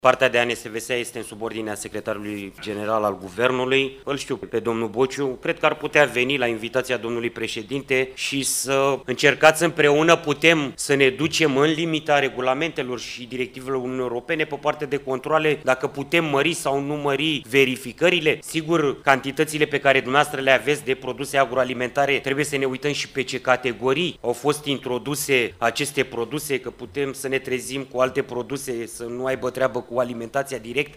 Partea de ANSVSA este în subordinea secretarului general al guvernului. Îl știu pe domnul Bociu. Cred că ar putea veni la invitația domnului președinte și să încercați împreună putem să ne ducem în limita regulamentelor și directivelor Uniunii Europene pe partea de controle, dacă putem mări sau nu mări verificările. Sigur, cantitățile pe care dumneavoastră le aveți de produse agroalimentare, trebuie să ne uităm și pe ce categorii au fost introduse aceste produse, că putem să ne trezim cu alte produse, să nu aibă treabă cu alimentația direct.